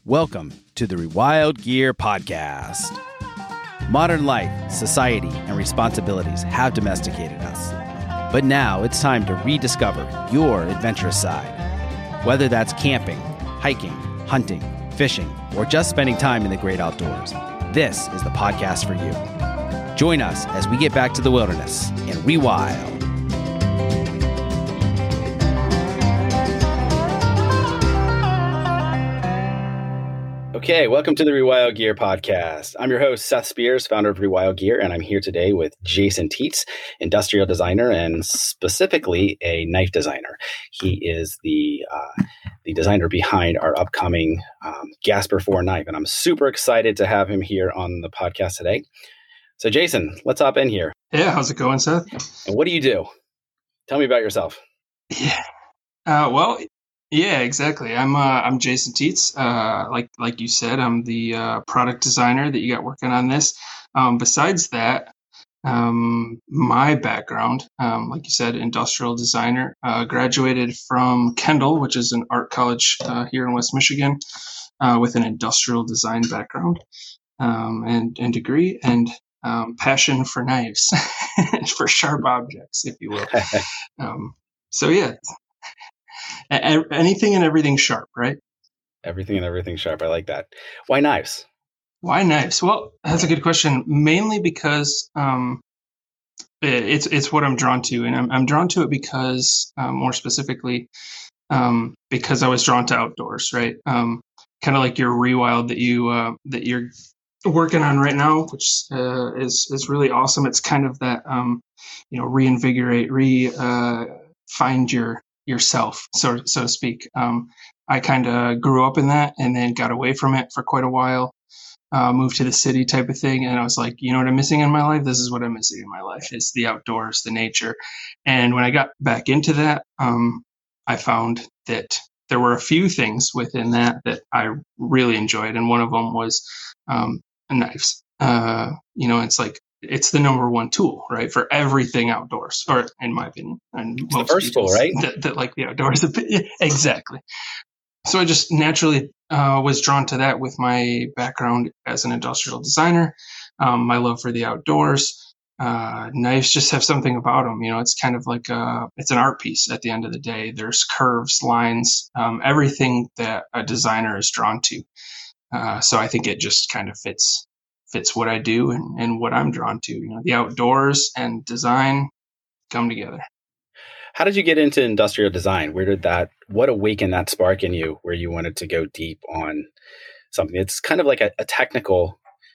Welcome to the Rewild Gear Podcast. Modern life, society, and responsibilities have domesticated us. But now it's time to rediscover your adventurous side. Whether that's camping, hiking, hunting, fishing, or just spending time in the great outdoors, this is the podcast for you. Join us as we get back to the wilderness and rewild. Okay, welcome to the Rewild Gear Podcast. I'm your host, Seth Spears, founder of Rewild Gear, and I'm here today with Jason Teets, industrial designer and specifically a knife designer. He is the designer behind our upcoming Gasper 4 knife, and I'm super excited to have him here on the podcast today. So, Jason, let's hop in here. Yeah, how's it going, Seth? And what do you do? Tell me about yourself. Yeah, exactly. I'm Jason Teets. Like you said, I'm the product designer that you got working on this. Besides that, my background, like you said, industrial designer. Graduated from Kendall, which is an art college here in West Michigan, with an industrial design background and degree, and passion for knives, for sharp objects, if you will. So yeah. Anything and everything sharp, right? Everything and everything sharp. I like that. Why knives? Why knives? Well, that's a good question. Mainly because it's what I'm drawn to, and I'm drawn to it because, more specifically, because I was drawn to outdoors, right? Kind of like your Rewild that you're working on right now, which is really awesome. It's kind of that reinvigorate, find yourself, so to speak. I kind of grew up in that and then got away from it for quite a while, moved to the city type of thing. And I was like, you know what I'm missing in my life? This is what I'm missing in my life. It's the outdoors, the nature. And when I got back into that, I found that there were a few things within that I really enjoyed. And one of them was knives. It's like, it's the number one tool, right, for everything outdoors, or in my opinion. And it's the first tool, right? That like the outdoors. Exactly. So I just naturally was drawn to that with my background as an industrial designer, my love for the outdoors. Knives just have something about them. It's kind of like it's an art piece at the end of the day. There's curves, lines, everything that a designer is drawn to. So I think it just kind of fits what I do and what I'm drawn to. The outdoors and design come together. How did you get into industrial design? What awakened that spark in you where you wanted to go deep on something? It's kind of like a technical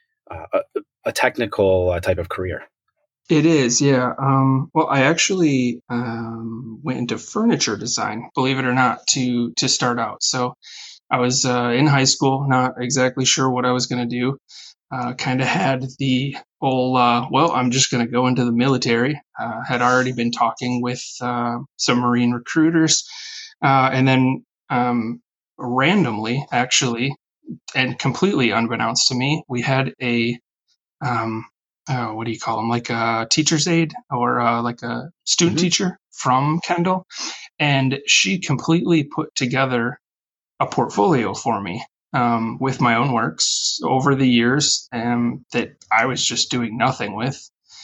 type of career. It is, yeah. Well, I actually went into furniture design, believe it or not, to start out. So I was in high school, not exactly sure what I was going to do. Kind of had the whole, I'm just going to go into the military. Had already been talking with some Marine recruiters. And then randomly, actually, and completely unbeknownst to me, we had a, what do you call them? Like a teacher's aide or like a student teacher from Kendall. And she completely put together a portfolio for me. With my own works over the years that I was just doing nothing with,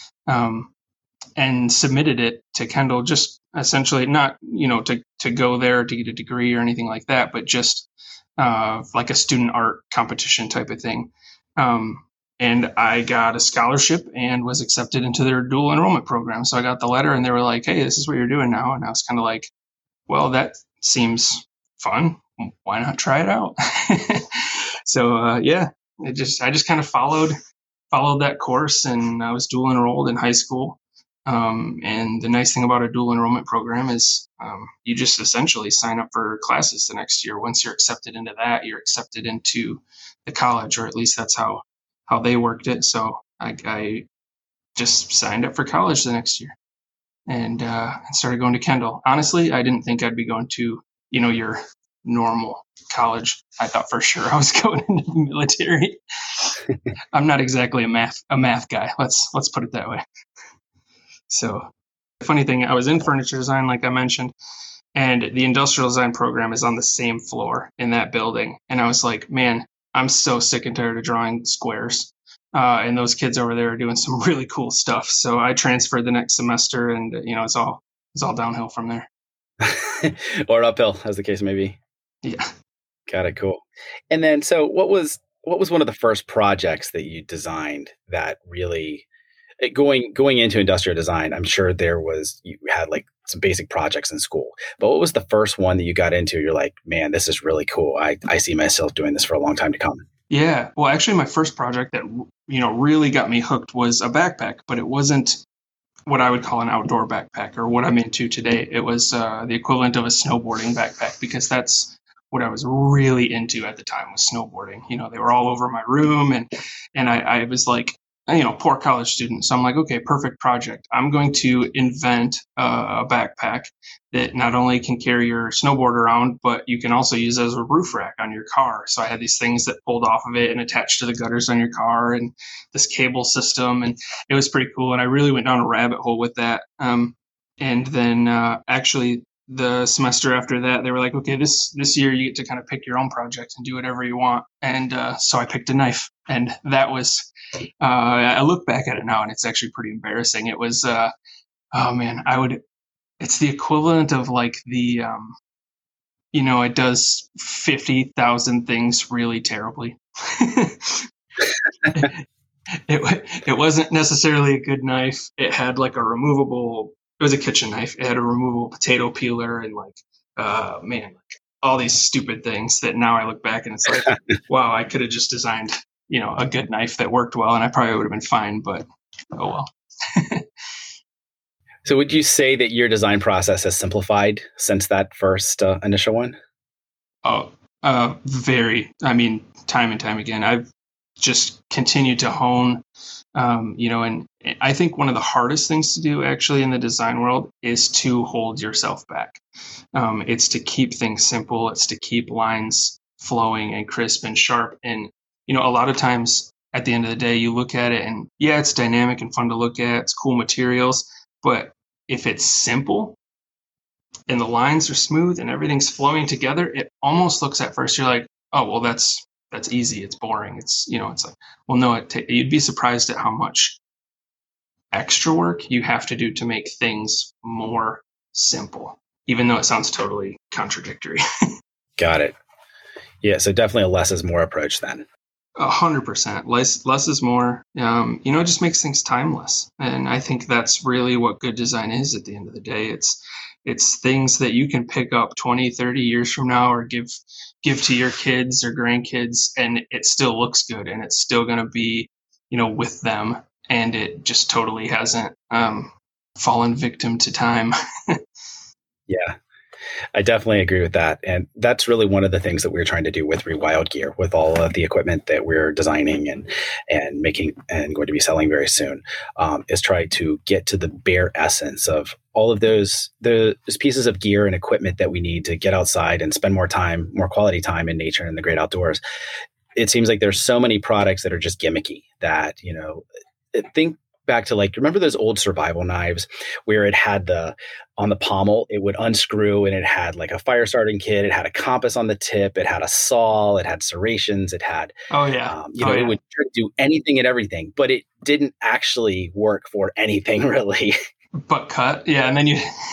and submitted it to Kendall, just essentially not, to go there to get a degree or anything like that, but just like a student art competition type of thing. And I got a scholarship and was accepted into their dual enrollment program. So I got the letter and they were like, hey, this is what you're doing now. And I was kind of like, well, that seems fun. Why not try it out? So I just kind of followed that course, and I was dual enrolled in high school. And the nice thing about a dual enrollment program is you just essentially sign up for classes the next year. Once you're accepted into that, you're accepted into the college, or at least that's how they worked it. So I just signed up for college the next year and started going to Kendall. Honestly, I didn't think I'd be going to, your normal college. I thought for sure I was going into the military. I'm not exactly a math guy. Let's put it that way. So the funny thing, I was in furniture design, like I mentioned, And the industrial design program is on the same floor in that building. And I was like, man, I'm so sick and tired of drawing squares. And those kids over there are doing some really cool stuff. So I transferred the next semester, and it's all downhill from there. Or uphill, as the case may be. Yeah. Got it. Cool. And then, so what was one of the first projects that you designed that really going into industrial design? I'm sure you had like some basic projects in school, but what was the first one that you got into? You're like, man, this is really cool. I see myself doing this for a long time to come. Yeah. Well, actually, my first project that really got me hooked was a backpack, but it wasn't what I would call an outdoor backpack or what I'm into today. It was the equivalent of a snowboarding backpack, because that's what I was really into at the time, was snowboarding. They were all over my room, and I was like, poor college student. So I'm like, okay, perfect project. I'm going to invent a backpack that not only can carry your snowboard around, but you can also use as a roof rack on your car. So I had these things that pulled off of it and attached to the gutters on your car, and this cable system, and it was pretty cool. And I really went down a rabbit hole with that. And then actually the semester after that, they were like, okay, this year you get to kind of pick your own project and do whatever you want. And so I picked a knife, and that was, I look back at it now and it's actually pretty embarrassing. It was, it's the equivalent of like the, it does 50,000 things really terribly. It wasn't necessarily a good knife. It had like it was a kitchen knife. It had a removable potato peeler and like all these stupid things that now I look back and it's like, wow, I could have just designed, a good knife that worked well, and I probably would have been fine, but oh well. So would you say that your design process has simplified since that first initial one? Oh, very. I mean, time and time again, I've just continued to hone, and I think one of the hardest things to do actually in the design world is to hold yourself back. It's to keep things simple. It's to keep lines flowing and crisp and sharp. And, a lot of times at the end of the day, you look at it and yeah, it's dynamic and fun to look at. It's cool materials. But if it's simple and the lines are smooth and everything's flowing together, it almost looks at first, you're like, oh, well, that's easy. It's boring. It's, it's like, well, no, you'd be surprised at how much extra work you have to do to make things more simple, even though it sounds totally contradictory. Got it. Yeah. So definitely a less is more approach then. 100%. Less is more. It just makes things timeless. And I think that's really what good design is at the end of the day. It's things that you can pick up 20, 30 years from now or give to your kids or grandkids, and it still looks good and it's still going to be, with them. And it just totally hasn't fallen victim to time. Yeah, I definitely agree with that. And that's really one of the things that we're trying to do with Rewild Gear, with all of the equipment that we're designing and making and going to be selling very soon, is try to get to the bare essence of all of those pieces of gear and equipment that we need to get outside and spend more quality time in nature and the great outdoors. It seems like there's so many products that are just gimmicky that, think back to like, remember those old survival knives where it had on the pommel, it would unscrew and it had like a fire starting kit. It had a compass on the tip. It had a saw. It had serrations. It had, it would do anything and everything, but it didn't actually work for anything really. But cut. Yeah. And then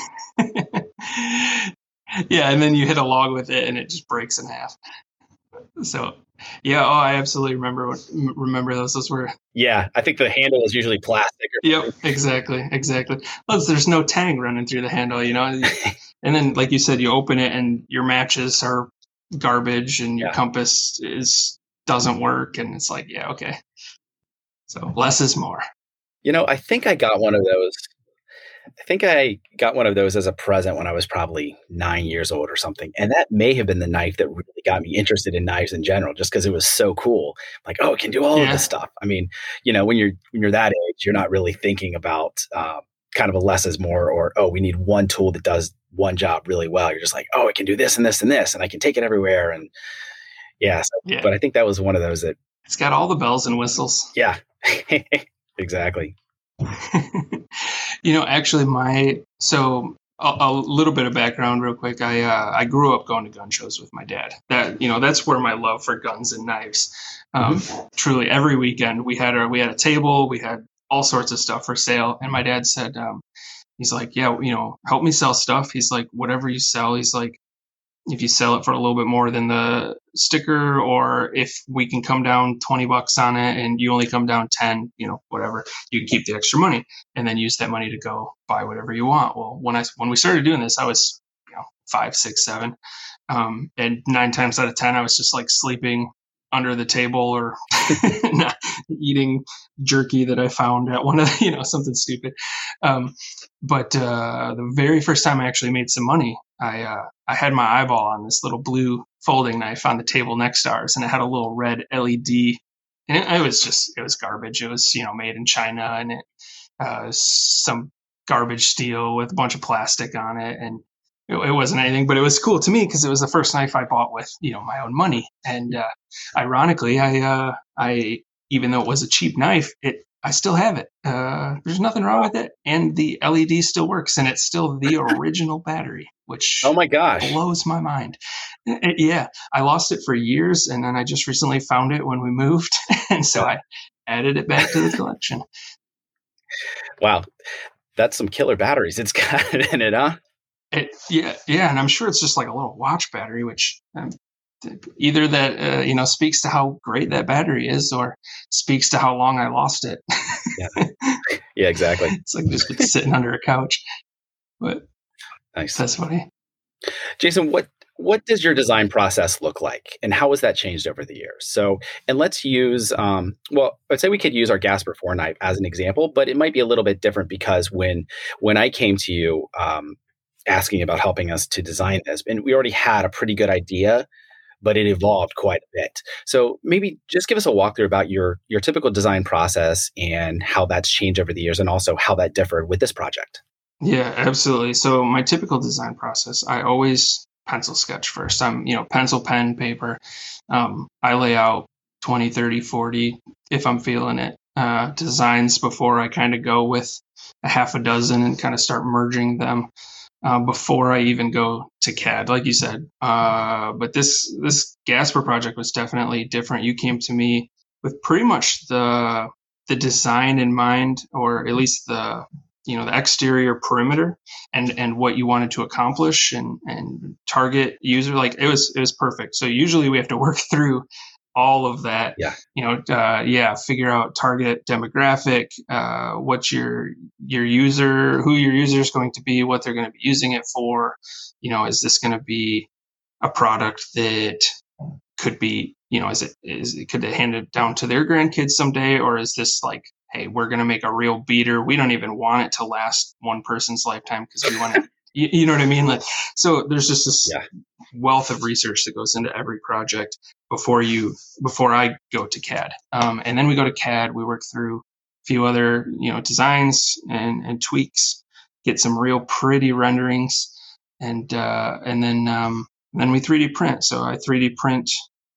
you hit a log with it and it just breaks in half. So yeah, I absolutely remember those. Those were. Yeah, I think the handle is usually plastic. Yep, exactly. Well, there's no tang running through the handle, and then like you said, you open it and your matches are garbage and your compass doesn't work, and it's like, yeah, okay. So less is more. I think I got one of those. I think I got one of those as a present when I was probably 9 years old or something. And that may have been the knife that really got me interested in knives in general, just because it was so cool. Like, oh, it can do all of this stuff. I mean, when you're that age, you're not really thinking about kind of a less is more, or, oh, we need one tool that does one job really well. You're just like, oh, it can do this and this and this, and I can take it everywhere. And but I think that was one of those that it's got all the bells and whistles. Yeah, exactly. Actually a little bit of background real quick. I grew up going to gun shows with my dad. That's where my love for guns and knives. Truly, every weekend we had a table, we had all sorts of stuff for sale, and my dad said, he's like, yeah, help me sell stuff. He's like, whatever you sell, he's like, if you sell it for a little bit more than the sticker, or if we can come down $20 on it and you only come down 10, whatever, you can keep the extra money and then use that money to go buy whatever you want. Well, when we started doing this, I was, 5, 6, 7. And 9 times out of 10, I was just like sleeping under the table or not eating jerky that I found at one of something stupid. But the very first time I actually made some money, I had my eyeball on this little blue folding knife on the table next to ours, and it had a little red LED. And it was garbage. It was, made in China, and it some garbage steel with a bunch of plastic on it. And it wasn't anything, but it was cool to me because it was the first knife I bought with, my own money. And ironically, I even though it was a cheap knife, I still have it. There's nothing wrong with it, and the LED still works, and it's still the original battery, which oh my gosh, blows my mind. Yeah, I lost it for years, and then I just recently found it when we moved, and so I added it back to the collection. Wow, that's some killer batteries it's got in it, huh? Yeah, and I'm sure it's just like a little watch battery, which either that speaks to how great that battery is, or speaks to how long I lost it. Yeah, exactly. It's like just been sitting under a couch. But nice. That's funny. Jason, what does your design process look like, and how has that changed over the years? So, and let's use, I'd say we could use our Gasper 4 knife as an example, but it might be a little bit different because when I came to you asking about helping us to design this, and we already had a pretty good idea, but it evolved quite a bit. So maybe just give us a walkthrough about your typical design process and how that's changed over the years, and also how that differed with this project. Yeah, absolutely. So my typical design process, I always pencil sketch first. I'm, pencil, pen, paper. I lay out 20, 30, 40, if I'm feeling it, designs before I kind of go with a half a dozen and kind of start merging them before I even go to CAD, like you said. But this Gasper project was definitely different. You came to me with pretty much the design in mind, or at least the exterior perimeter and what you wanted to accomplish and target user. Like it was perfect. So usually we have to work through all of that. Figure out target demographic, what's your user, who your user is going to be, what they're going to be using it for. Is this going to be a product that could be, could they hand it down to their grandkids someday? Or is this like, hey, we're going to make a real beater. We don't even want it to last one person's lifetime because we want to, you know what I mean? Like, so there's just this wealth of research that goes into every project before I go to CAD. And then we go to CAD, we work through a few other, designs and tweaks, get some real pretty renderings, and then we 3D print. So I 3D print,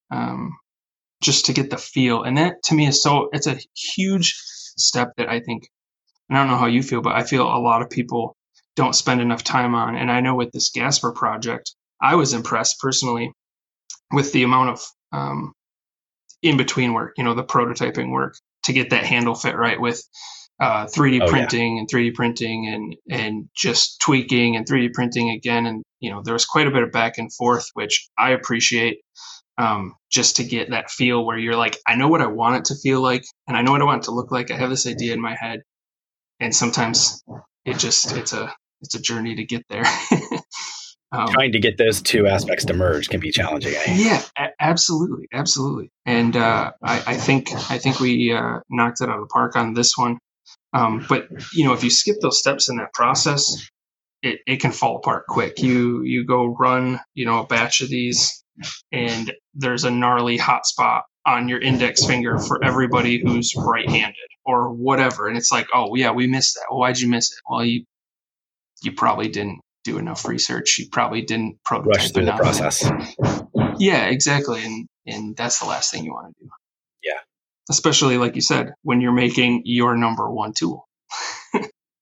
just to get the feel. And that to me it's a huge step that I think, and I don't know how you feel, but I feel a lot of people don't spend enough time on. And I know with this Gasper project, I was impressed personally with the amount of in-between work, the prototyping work to get that handle fit right with 3D printing and 3D printing and just tweaking and 3D printing again. And, there was quite a bit of back and forth, which I appreciate, just to get that feel where you're like, I know what I want it to feel like, and I know what I want it to look like. I have this idea in my head. And sometimes it's a journey to get there. Trying to get those two aspects to merge can be challenging. Yeah, absolutely. And I think we knocked it out of the park on this one. But if you skip those steps in that process, it can fall apart quick. You go run, a batch of these, and there's a gnarly hot spot on your index finger for everybody who's right-handed or whatever. And it's like, oh yeah, we missed that. Well, why'd you miss it? Well, you probably didn't do enough research. You probably didn't prototype rush through enough. The process. Yeah, exactly. And that's the last thing you want to do. Yeah. Especially like you said, when you're making your number one tool.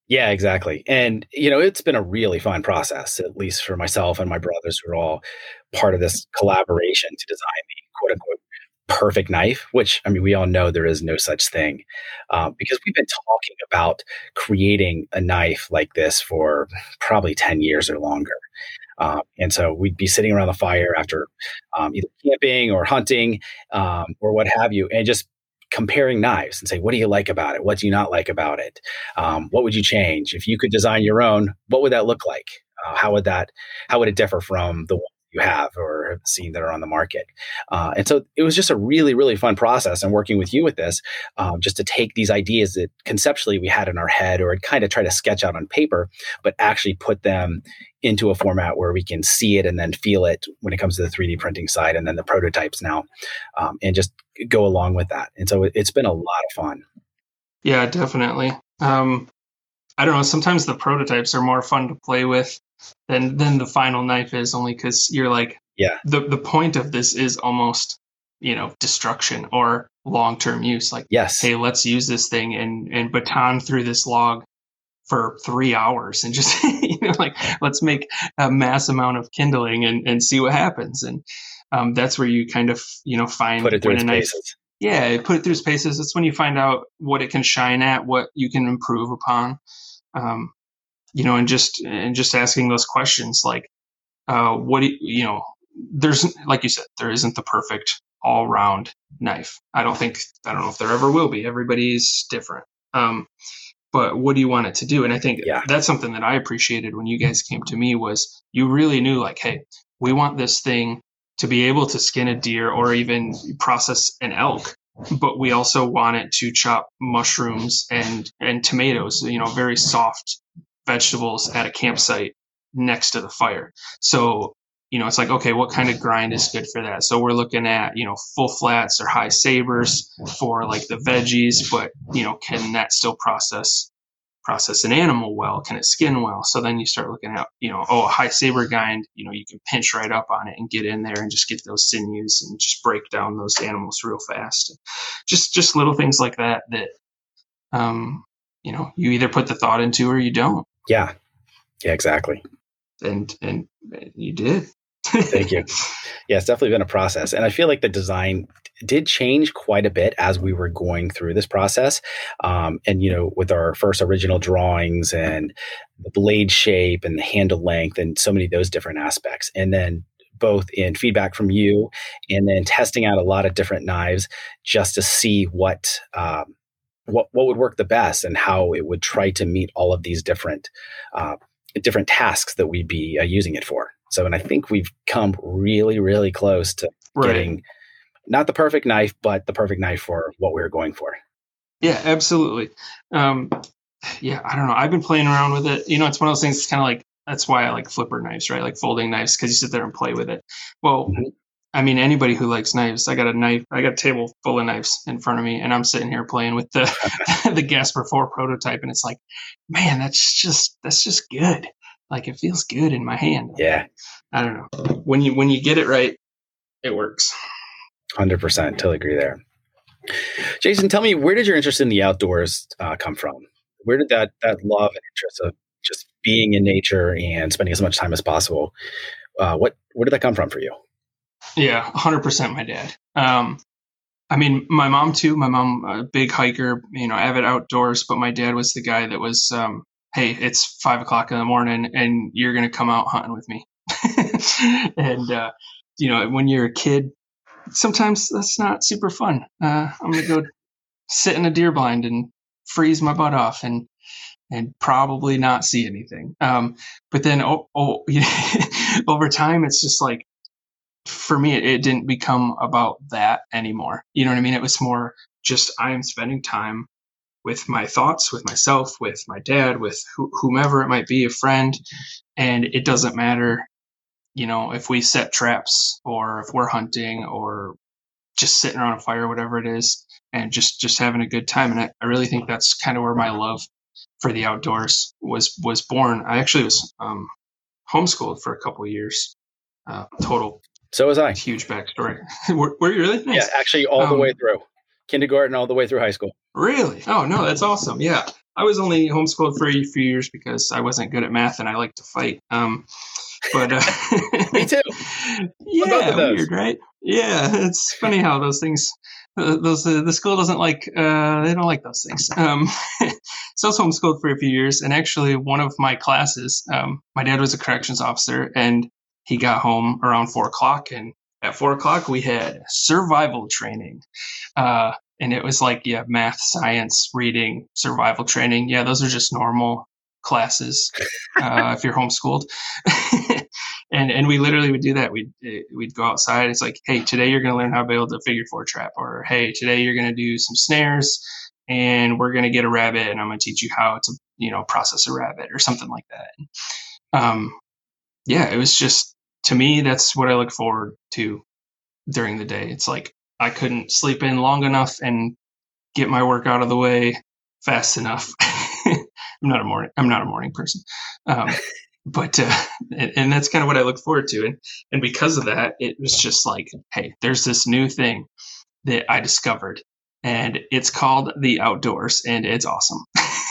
Yeah, exactly. And, it's been a really fun process, at least for myself and my brothers who are all part of this collaboration to design the quote unquote perfect knife, which, I mean, we all know there is no such thing, because we've been talking about creating a knife like this for probably 10 years or longer. And so we'd be sitting around the fire after either camping or hunting, or what have you, and just comparing knives and say, what do you like about it? What do you not like about it? What would you change if you could design your own? What would that look like? How would it differ from the one you have or have seen that are on the market? And so it was just a really, really fun process. And working with you with this, just to take these ideas that conceptually we had in our head or kind of try to sketch out on paper, but actually put them into a format where we can see it and then feel it when it comes to the 3D printing side and then the prototypes now, and just go along with that. And so it's been a lot of fun. Yeah, definitely. I don't know. Sometimes the prototypes are more fun to play with than the final knife is, only because you're like, yeah, the point of this is almost, destruction or long-term use. Like, yes, hey, let's use this thing and baton through this log for 3 hours and just, like, let's make a mass amount of kindling and see what happens. And that's where you kind of, find put it through its knife. paces. Yeah, put it through its paces. That's when you find out what it can shine at, what you can improve upon. And just asking those questions, like, what do there's, like you said, there isn't the perfect all round knife. I don't know if there ever will be. Everybody's different. But what do you want it to do? And I think that's something that I appreciated when you guys came to me, was you really knew, like, hey, we want this thing to be able to skin a deer or even process an elk, but we also want it to chop mushrooms and tomatoes, very soft vegetables at a campsite next to the fire. So, it's like, okay, what kind of grind is good for that? So we're looking at, full flats or high sabers for like the veggies, but, can that still process an animal well? Can it skin well? So then you start looking at, a high saber grind, you can pinch right up on it and get in there and just get those sinews and just break down those animals real fast. Just little things like that, you either put the thought into or you don't. Yeah, exactly. And you did. Thank you. Yeah, it's definitely been a process. And I feel like the design did change quite a bit as we were going through this process. And, with our first original drawings and the blade shape and the handle length and so many of those different aspects. And then both in feedback from you and then testing out a lot of different knives just to see what would work the best and how it would try to meet all of these different tasks that we'd be using it for. So, and I think we've come really, really close to getting not the perfect knife, but the perfect knife for what we're going for. Yeah, absolutely. I don't know. I've been playing around with it. It's one of those things. It's kind of like, that's why I like flipper knives, right? Like folding knives, because you sit there and play with it. Well, I mean, anybody who likes knives, I got a table full of knives in front of me, and I'm sitting here playing with the the Gasper 4 prototype, and it's like, man, that's just good. Like, it feels good in my hand. Yeah. I don't know. When you get it right, it works. 100%. Totally agree there. Jason, tell me, where did your interest in the outdoors come from? Where did that love and interest of just being in nature and spending as much time as possible, where did that come from for you? Yeah, 100% my dad. I mean, my mom too. My mom, a big hiker, avid outdoors, but my dad was the guy that was, hey, it's 5 o'clock in the morning and you're going to come out hunting with me. And, when you're a kid, sometimes that's not super fun. I'm going to go sit in a deer blind and freeze my butt off and probably not see anything. But then, over time, it's just like, for me, it didn't become about that anymore. You know what I mean? It was more just, I am spending time with my thoughts, with myself, with my dad, with whomever it might be, a friend. And it doesn't matter, if we set traps or if we're hunting or just sitting around a fire, whatever it is, and just having a good time. And I really think that's kind of where my love for the outdoors was born. I actually was homeschooled for a couple of years total. So was I. Huge backstory. Were you really? Nice. Yeah, actually all the way through. Kindergarten all the way through high school. Really? Oh, no, that's awesome. Yeah. I was only homeschooled for a few years because I wasn't good at math and I like to fight. But Me too. yeah, both of those. weird, right? Yeah, it's funny how those things, the school doesn't like, they don't like those things. So I was homeschooled for a few years, and actually one of my classes, my dad was a corrections officer, and he got home around 4:00, and at 4:00 we had survival training. And it was like, yeah, math, science, reading, survival training. Yeah, those are just normal classes if you're homeschooled. and we literally would do that. We'd go outside. It's like, hey, today you're going to learn how to build a figure four trap, or hey, today you're going to do some snares, and we're going to get a rabbit, and I'm going to teach you how to process a rabbit or something like that. Yeah, it was just, to me, that's what I look forward to during the day. It's like I couldn't sleep in long enough and get my work out of the way fast enough. I'm not a morning person. But and that's kind of what I look forward to. And because of that, it was just like, hey, there's this new thing that I discovered, and it's called the outdoors, and it's awesome.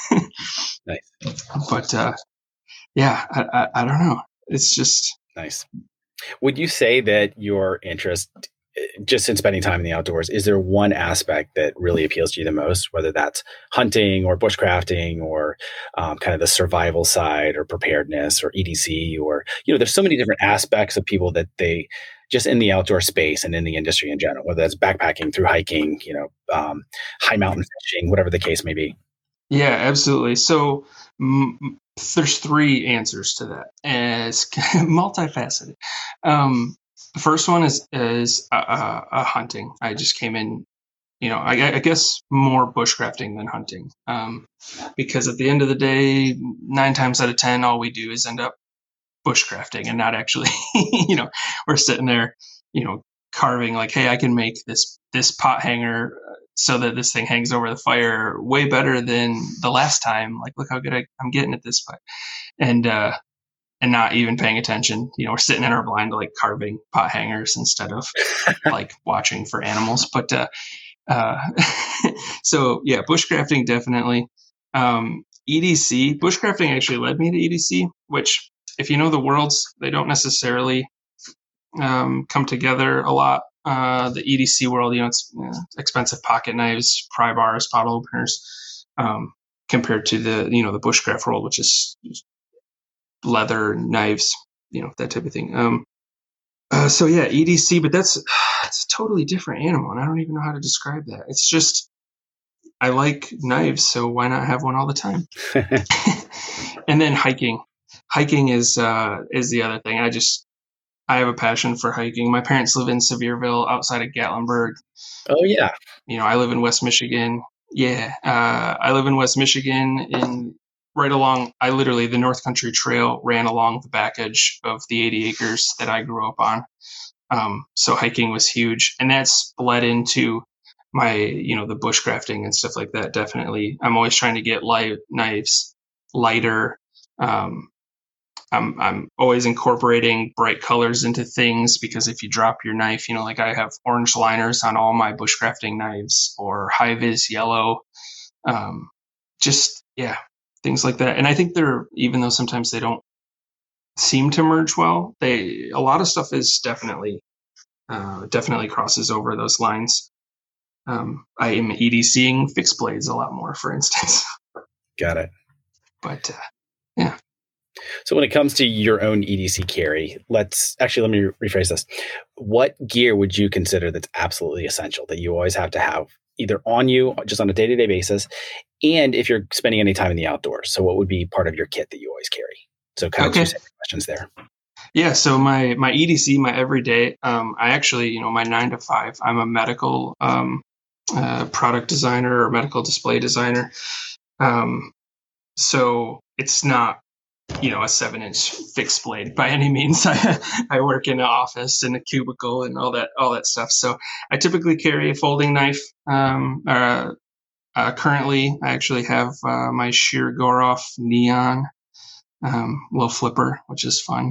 Nice. But yeah, I don't know. It's just nice. Would you say that your interest, just in spending time in the outdoors, is there one aspect that really appeals to you the most, whether that's hunting or bushcrafting or kind of the survival side or preparedness or EDC, or, there's so many different aspects of people that they just in the outdoor space and in the industry in general, whether that's backpacking, through hiking, high mountain fishing, whatever the case may be. Yeah, absolutely. So there's three answers to that, and it's multifaceted. The first one is hunting. I just came in, I guess more bushcrafting than hunting, because at the end of the day, 9 times out of 10, all we do is end up bushcrafting and not actually, we're sitting there, carving like, hey, I can make this pot hanger so that this thing hangs over the fire way better than the last time. Like, look how good I'm getting at this. And not even paying attention. We're sitting in our blind, like carving pot hangers instead of like watching for animals. But so yeah, bushcrafting definitely. EDC, bushcrafting actually led me to EDC, which, if you know the worlds, they don't necessarily come together a lot. The EDC world, it's expensive pocket knives, pry bars, bottle openers, compared to the the bushcraft world, which is leather, knives, that type of thing. So yeah, EDC, but it's a totally different animal, and I don't even know how to describe that. It's just, I like knives, so why not have one all the time? And then hiking is the other thing. I have a passion for hiking. My parents live in Sevierville, outside of Gatlinburg. Oh yeah. I live in West Michigan. Yeah. I live in West Michigan, right along, the North Country Trail ran along the back edge of the 80 acres that I grew up on. So hiking was huge, and that's bled into my, the bushcrafting and stuff like that. Definitely. I'm always trying to get knives lighter. I'm always incorporating bright colors into things, because if you drop your knife, like I have orange liners on all my bushcrafting knives, or high-vis yellow, just, yeah, things like that. And I think even though sometimes they don't seem to merge well, a lot of stuff is definitely crosses over those lines. I am EDCing fixed blades a lot more, for instance. Got it. But yeah. So when it comes to your own EDC carry, let me rephrase this. What gear would you consider that's absolutely essential, that you always have to have either on you just on a day-to-day basis, and if you're spending any time in the outdoors? So what would be part of your kit that you always carry? So kind of two separate questions there. Yeah. So my EDC, my everyday, I actually, my 9 to 5, I'm a medical product designer or medical display designer. So it's not, a 7-inch fixed blade by any means. I work in an office, in a cubicle, and all that stuff. So I typically carry a folding knife. Currently, I actually have my Shirogorov Neon little flipper, which is fun.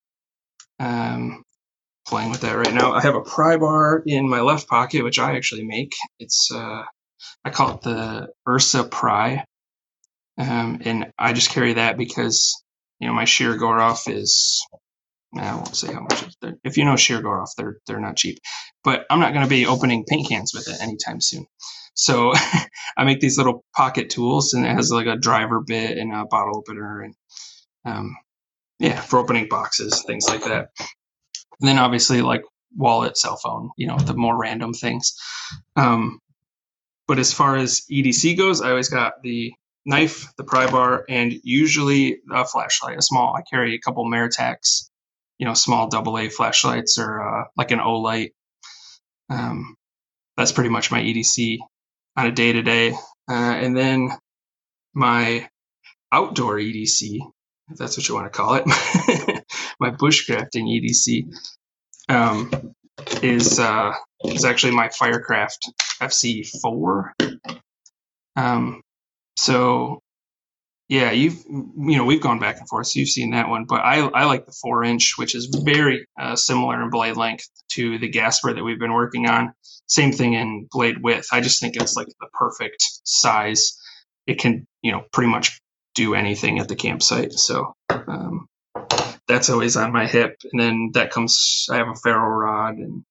Playing with that right now. I have a pry bar in my left pocket, which I actually make. It's I call it the Ursa Pry. And I just carry that because, my shear Goroff is, I won't say how much. If you know shear Goroff, they're not cheap. But I'm not going to be opening paint cans with it anytime soon. So I make these little pocket tools, and it has like a driver bit and a bottle opener, and for opening boxes, things like that. And then obviously like wallet, cell phone, the more random things. But as far as EDC goes, I always got the knife, the pry bar, and usually a flashlight, a small. I carry a couple Maritax, small AA flashlights, or like an Olight. That's pretty much my EDC on a day-to-day. And then my outdoor EDC, if that's what you want to call it, my bushcrafting EDC, is actually my Firecraft FC4. So yeah, we've gone back and forth, so you've seen that one, but I like the 4-inch, which is very similar in blade length to the Gasper that we've been working on. Same thing in blade width. I just think it's like the perfect size. It can, pretty much do anything at the campsite. So that's always on my hip. And then I have a ferro rod, and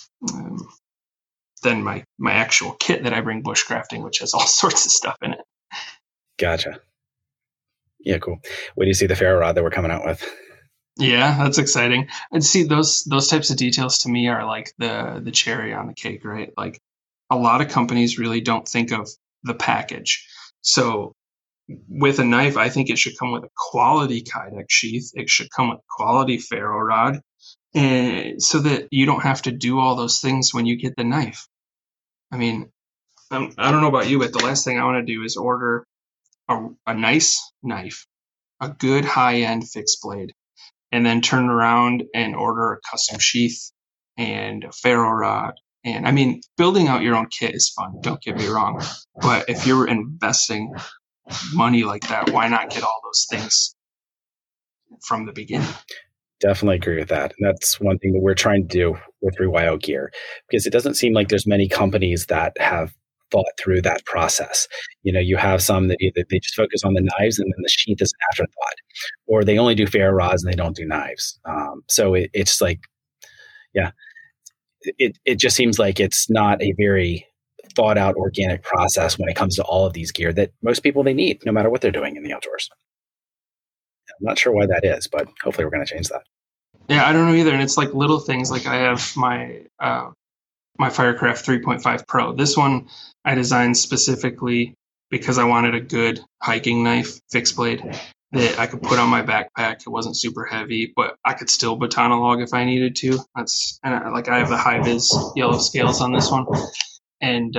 then my actual kit that I bring bushcrafting, which has all sorts of stuff in it. Gotcha. Yeah, cool. Where do you see the ferro rod that we're coming out with? Yeah, that's exciting. And see, those types of details to me are like the cherry on the cake, right? Like a lot of companies really don't think of the package. So with a knife, I think it should come with a quality Kydex sheath. It should come with a quality ferro rod, and so that you don't have to do all those things when you get the knife. I mean, I don't know about you, but the last thing I want to do is order a nice knife, a good high-end fixed blade, and then turn around and order a custom sheath and a ferro rod. And I mean, building out your own kit is fun, don't get me wrong. But if you're investing money like that, why not get all those things from the beginning? Definitely agree with that. And that's one thing that we're trying to do with Rewild Gear, because it doesn't seem like there's many companies that have thought through that process. You have some that either they just focus on the knives and then the sheath is an afterthought, or they only do ferro rods and they don't do knives. So it's like, yeah, it just seems like it's not a very thought out organic process when it comes to all of these gear that most people they need, no matter what they're doing in the outdoors. I'm not sure why that is, but hopefully we're going to change that. Yeah, I don't know either. And it's like little things. Like I have my Firecraft 3.5 Pro. This one I designed specifically because I wanted a good hiking knife, fixed blade, that I could put on my backpack. It wasn't super heavy, but I could still baton a log if I needed to. I have the high vis yellow scales on this one. And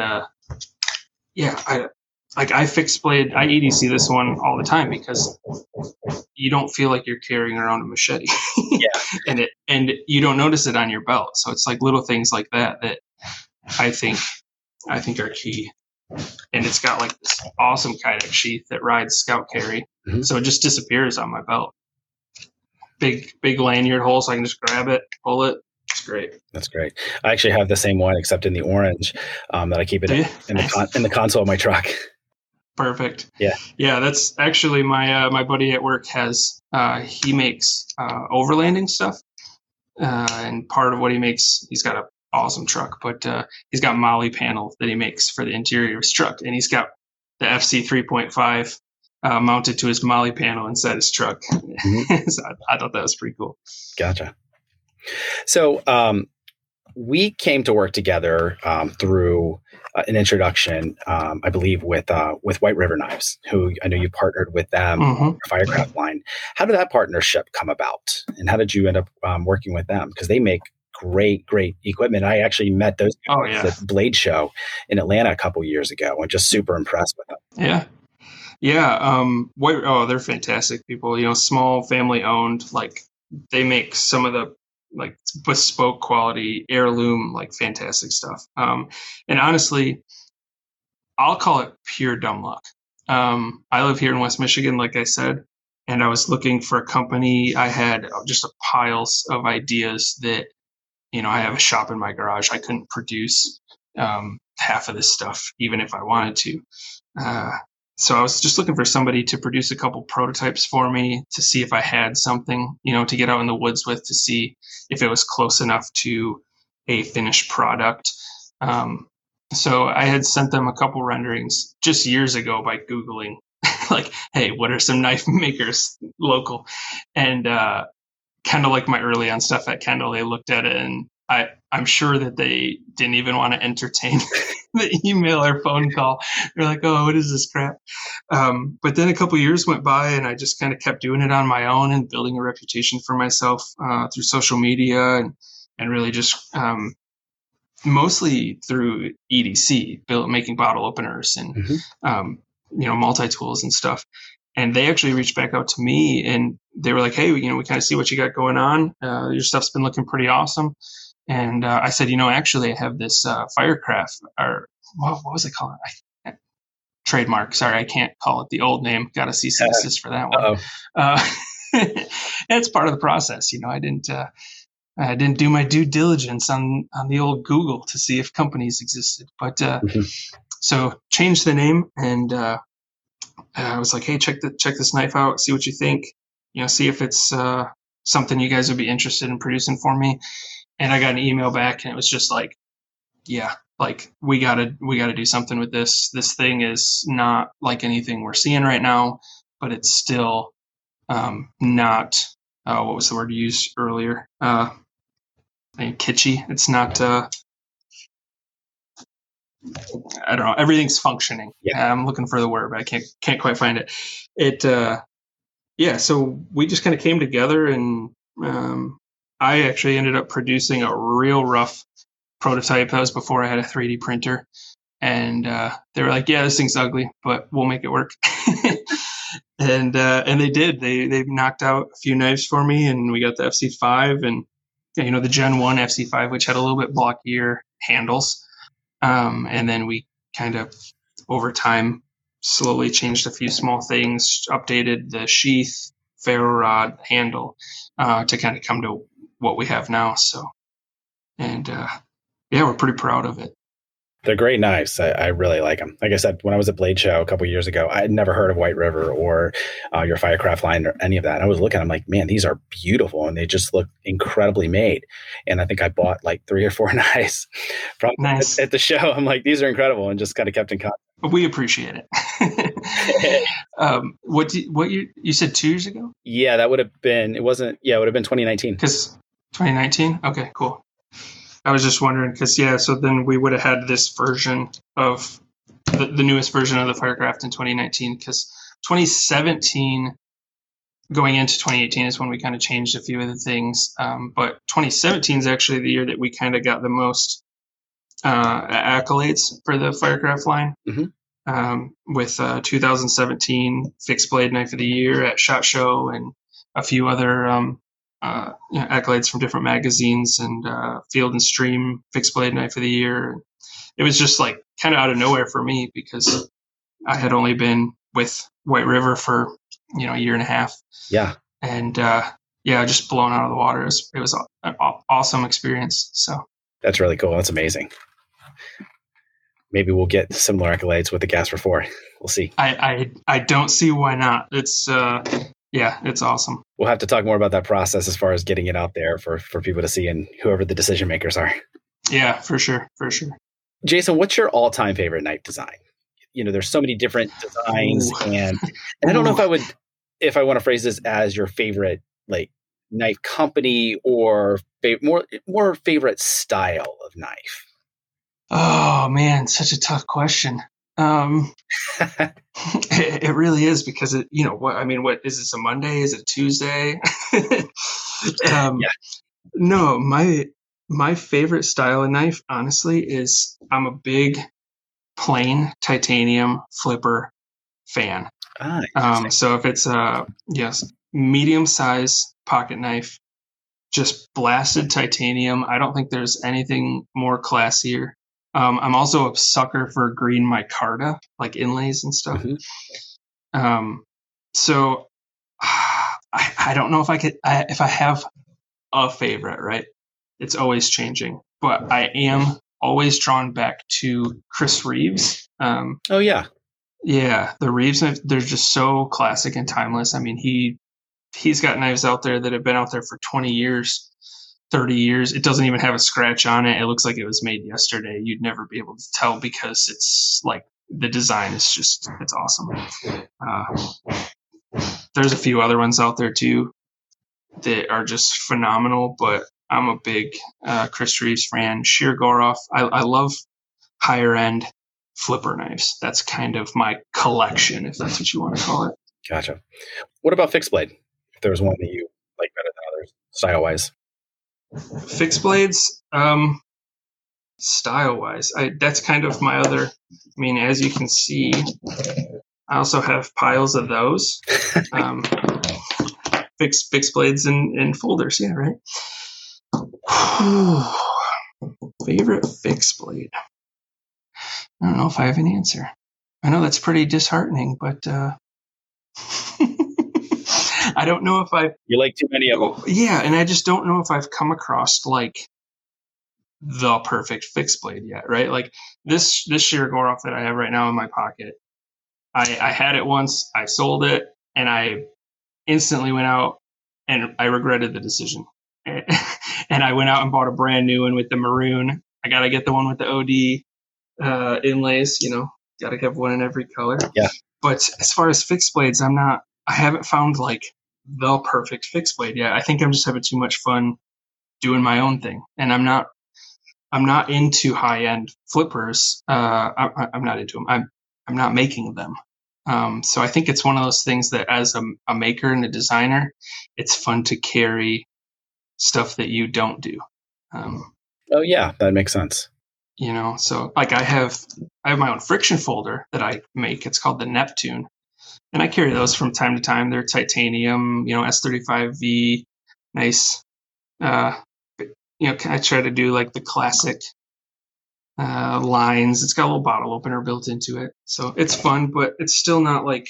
I fixed blade, I EDC this one all the time because you don't feel like you're carrying around a machete. Yeah. and you don't notice it on your belt. So it's like little things like that I think are key. And it's got like this awesome Kydex sheath that rides scout carry. Mm-hmm. So it just disappears on my belt. Big lanyard hole so I can just grab it, pull it. It's great. That's great. I actually have the same one except in the orange that I keep it in the console of my truck. Perfect. Yeah. That's actually my buddy at work has he makes overlanding stuff, and part of what he makes, he's got an awesome truck, but he's got Molly panel that he makes for the interior of his truck, and he's got the FC 3.5 mounted to his Molly panel inside his truck. Mm-hmm. So I thought that was pretty cool. Gotcha. So we came to work together through an introduction, I believe, with White River Knives, who I know you partnered with them on the Firecraft line. How did that partnership come about, and how did you end up working with them? Because they make great equipment. I actually met those guys at Blade Show in Atlanta a couple years ago, and just super impressed with them. Yeah. They're fantastic people. Small family owned. Like they make some of the like bespoke quality heirloom, like fantastic stuff. And honestly, I'll call it pure dumb luck. I live here in West Michigan, like I said, and I was looking for a company. I had just piles of ideas that, I have a shop in my garage. I couldn't produce half of this stuff, even if I wanted to. So I was just looking for somebody to produce a couple prototypes for me to see if I had something, to get out in the woods with, to see if it was close enough to a finished product. So I had sent them a couple renderings just years ago by Googling, like, hey, what are some knife makers local? And kind of like my early on stuff at Kendall, they looked at it, and I'm sure that they didn't even want to entertain the email or phone call. They're like, oh, what is this crap? But then a couple years went by, and I just kind of kept doing it on my own and building a reputation for myself through social media and really just mostly through EDC, making bottle openers and multi-tools and stuff. And they actually reached back out to me, and they were like, hey, we kind of see what you got going on. Your stuff's been looking pretty awesome. And I said, actually, I have this Firecraft, or what was it called? Trademark. Sorry, I can't call it the old name. Got a cease and desist for that one. It's part of the process. I didn't do my due diligence on the old Google to see if companies existed. But so changed the name, and I was like, hey, check this knife out, see what you think, see if it's something you guys would be interested in producing for me. And I got an email back, and it was just like, yeah, like we gotta do something with this. This thing is not like anything we're seeing right now, but it's still not what was the word you used earlier? Kitschy. It's not. I don't know. Everything's functioning. Yeah. I'm looking for the word, but I can't quite find it. So we just kind of came together, and I actually ended up producing a real rough prototype. That was before I had a 3D printer, and they were like, "Yeah, this thing's ugly, but we'll make it work." and they did. They knocked out a few knives for me, and we got the FC5 and the Gen 1 FC5, which had a little bit blockier handles. And then we kind of, over time, slowly changed a few small things, updated the sheath, ferro rod, handle, to kind of come to what we have now. So, and we're pretty proud of it. They're great knives. I really like them. Like I said, when I was at Blade Show a couple of years ago, I had never heard of White River or your Firecraft line or any of that. And I was looking, I'm like, man, these are beautiful, and they just look incredibly made. And I think I bought like 3 or 4 knives from at the show. I'm like, these are incredible, and just kind of kept in contact. We appreciate it. What you said 2 years ago? Yeah, that would have been. It would have been 2019. Because 2019. Okay, cool. I was just wondering because, so then we would have had this version of the newest version of the Firecraft in 2019, because 2017 going into 2018 is when we kind of changed a few of the things. But 2017 is actually the year that we kind of got the most accolades for the Firecraft line, with 2017 Fixed Blade Knife of the Year at SHOT Show and a few other accolades from different magazines, and Field and Stream Fixed Blade Knife of the Year. It was just like kind of out of nowhere for me, because I had only been with White River for a year and a half. Yeah, and just blown out of the water. It was an awesome experience. So that's really cool. That's amazing. Maybe we'll get similar accolades with the Casper 4. We'll see. I don't see why not. It's it's awesome. We'll have to talk more about that process as far as getting it out there for people to see, and whoever the decision makers are. Yeah, for sure. Jason, what's your all-time favorite knife design? There's so many different designs, and I don't know if I want to phrase this as your favorite like knife company or more favorite style of knife. Oh man, such a tough question. It really is, because what is this, a Monday? Is it a Tuesday? No, my favorite style of knife, honestly, is I'm a big plain titanium flipper fan. So if it's medium size pocket knife, just blasted titanium, I don't think there's anything more classier. I'm also a sucker for green micarta, like inlays and stuff. So I don't know if if I have a favorite, right? It's always changing, but I am always drawn back to Chris Reeves. Yeah, the Reeves knife, they're just so classic and timeless. I mean, he's got knives out there that have been out there for 20 years, 30 years. It doesn't even have a scratch on it. It looks like it was made yesterday. You'd never be able to tell because it's like the design is just, it's awesome. There's a few other ones out there too that are just phenomenal, but I'm a big Chris Reeves fan. Shirogorov. I love higher end flipper knives. That's kind of my collection, if that's what you want to call it. Gotcha. What about fixed blade? If there was one that you like better than others, style wise. Fixed blades, style wise, that's kind of my other. I mean, as you can see, I also have piles of those. Fixed blades in folders. Yeah, right. Favorite fixed blade. I don't know if I have an answer. I know that's pretty disheartening, but I don't know if I've... You like too many of them. Yeah, and I just don't know if I've come across, like, the perfect fixed blade yet, right? Like, this Shirogorov that I have right now in my pocket, I had it once, I sold it, and I instantly went out, and I regretted the decision. And I went out and bought a brand new one with the maroon. I got to get the one with the OD inlays, got to have one in every color. Yeah. But as far as fixed blades, I haven't found like the perfect fixed blade yet. I think I'm just having too much fun doing my own thing. And I'm not into high end flippers. I'm not into them. I'm not making them. So I think it's one of those things that as a maker and a designer, it's fun to carry stuff that you don't do. Oh yeah, that makes sense. So like I have my own friction folder that I make. It's called the Neptune, and I carry those from time to time. They're titanium, S35V, nice. I try to do like the classic lines. It's got a little bottle opener built into it, so it's fun, but it's still not like,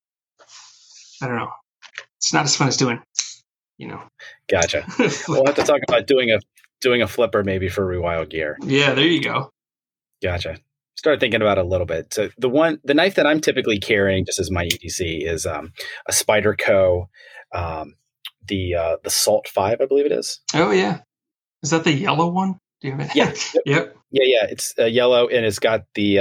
I don't know. It's not as fun as doing, Gotcha. We'll have to talk about doing a flipper maybe for Rewild Gear. Yeah, there you go. Gotcha. Started thinking about it a little bit. So the knife that I'm typically carrying just as my EDC is a Spyderco, the Salt 5, I believe it is. Oh yeah. Is that the yellow one? Do you have it? Yeah. Yep. Yeah. It's yellow and it's got the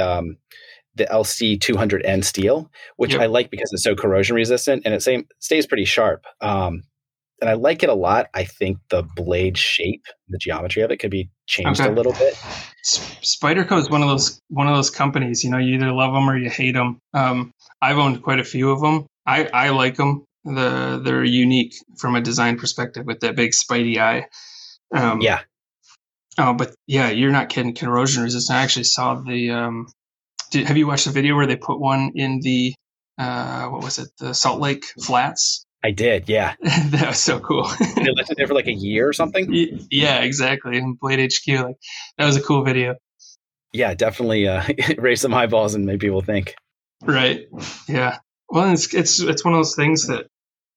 LC 200N steel, which I like because it's so corrosion resistant and it stays pretty sharp. And I like it a lot. I think the blade shape, the geometry of it could be changed a little bit. Spyderco is one of those companies, you either love them or you hate them. I've owned quite a few of them. I like them. They're unique from a design perspective with that big Spidey eye. Yeah. Oh, but yeah, you're not kidding. Corrosion resistant. I actually saw the, have you watched the video where they put one in the, what was it? The Salt Lake Flats? I did, yeah. That was so cool. They left it there for like a year or something? Yeah, exactly. In Blade HQ, like that was a cool video. Yeah, definitely raise some eyeballs and make people think. Right. Yeah. Well, it's one of those things that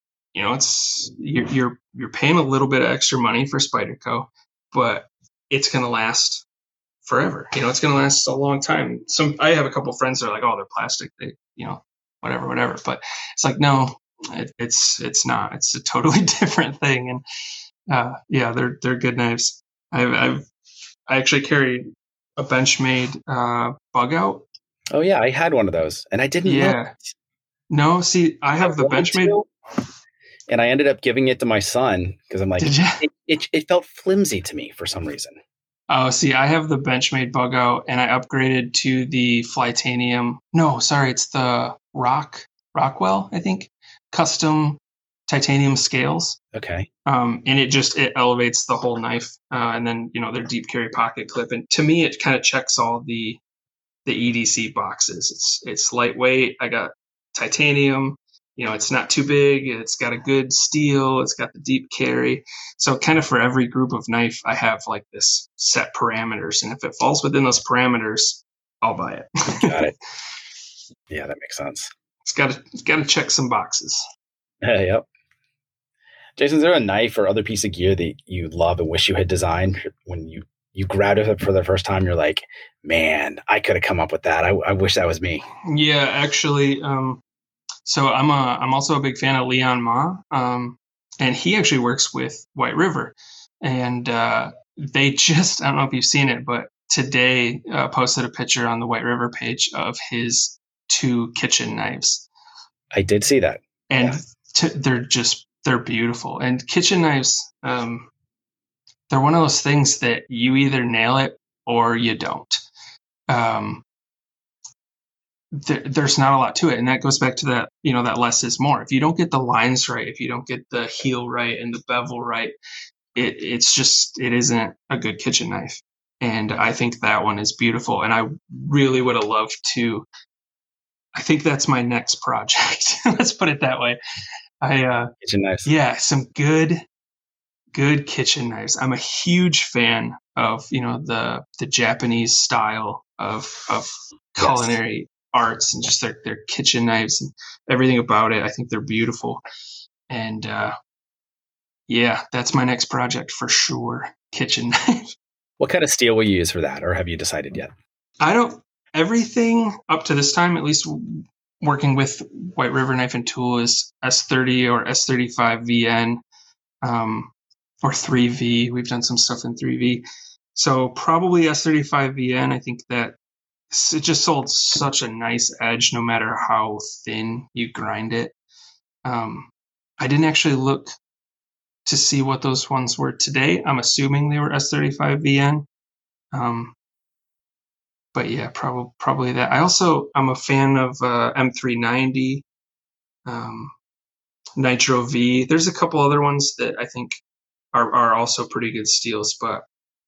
it's you're paying a little bit of extra money for Spyderco, but it's going to last forever. It's going to last a long time. I have a couple of friends that are like, oh, they're plastic. They, whatever. But it's like, no. It's not. It's a totally different thing, and they're good knives. I actually carry a Benchmade bug out. Oh yeah, I had one of those, and I didn't. Yeah. No, see, I have the Benchmade, and I ended up giving it to my son because I'm like, did you? It felt flimsy to me for some reason. Oh, see, I have the Benchmade bug out, and I upgraded to the Flytanium. No, sorry, it's the Rockwell, I think. Custom titanium scales. Okay. And it elevates the whole knife. And then, their deep carry pocket clip. And to me, it kind of checks all the EDC boxes. It's lightweight. I got titanium, it's not too big. It's got a good steel. It's got the deep carry. So kind of for every group of knife, I have like this set parameters. And if it falls within those parameters, I'll buy it. Got it. Yeah, that makes sense. It's got to check some boxes. Yep. Jason, is there a knife or other piece of gear that you love and wish you had designed when you you grabbed it for the first time, you're like, man, I could have come up with that. I wish that was me. Yeah, actually, so I'm also a big fan of Leon Ma, and he actually works with White River, and they just, I don't know if you've seen it, but today posted a picture on the White River page of his 2 kitchen knives. I did see that. And they're beautiful. And kitchen knives, they're one of those things that you either nail it or you don't. There's not a lot to it. And that goes back to that, that less is more. If you don't get the lines right, if you don't get the heel right and the bevel right, it isn't a good kitchen knife. And I think that one is beautiful. And I really would have loved to, I think that's my next project. Let's put it that way. Kitchen knives. Yeah, some good kitchen knives. I'm a huge fan of, the Japanese style of culinary arts and just their kitchen knives and everything about it. I think they're beautiful. And yeah, that's my next project for sure. Kitchen knife. What kind of steel will you use for that, or have you decided yet? Everything up to this time, at least working with White River Knife and Tool, is S30 or S35 VN, or 3V. We've done some stuff in 3V. So probably S35 VN. I think that it just sold such a nice edge no matter how thin you grind it. I didn't actually look to see what those ones were today. I'm assuming they were S35 VN. But yeah, probably that. I'm a fan of M390, Nitro V. There's a couple other ones that I think are also pretty good steels, but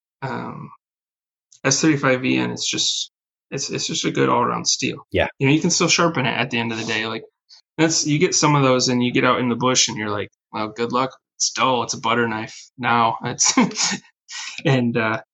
S35 VN is just it's just a good all around steel. Yeah, you can still sharpen it at the end of the day. Like you get some of those and you get out in the bush and you're like, well, good luck. It's dull. It's a butter knife now. It's and